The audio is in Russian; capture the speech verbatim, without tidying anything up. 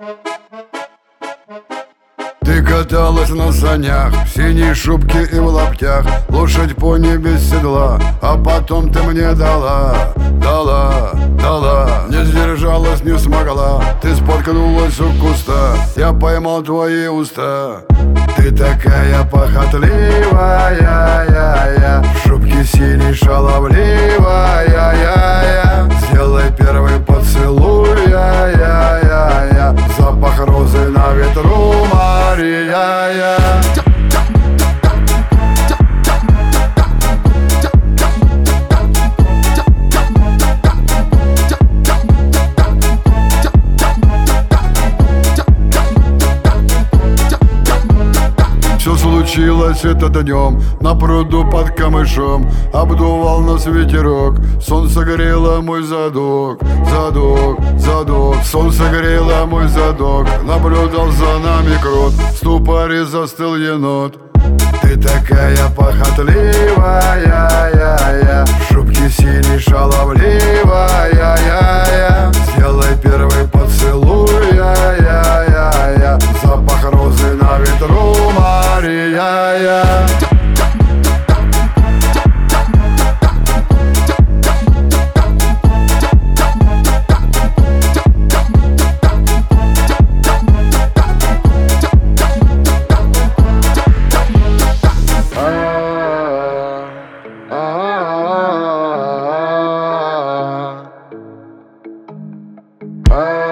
Ты каталась на санях, в синей шубке и в лаптях, лошадь пони без седла, а потом ты мне дала, дала, дала. Не сдержалась, не смогла, ты споткнулась у куста, я поймал твои уста. Ты такая похотливая, я, я, в шубке синей шаловливая, я, я. Сделай первый поцелуй, я, я, я, я. Запах розы на ветру, Мария, я. Все случилось это днем, на пруду под камышом. Обдувал нас ветерок, солнце грело мой задок, задок, задок. Солнце грело мой задок, наблюдал за нами крот, в ступоре застыл енот. Ты такая похотливая, я, я, в шубке синей шаловливая, я, я. Сделай первый поцелуй, я, я, я, я. Запах розы на ветру, Мария, я. Ah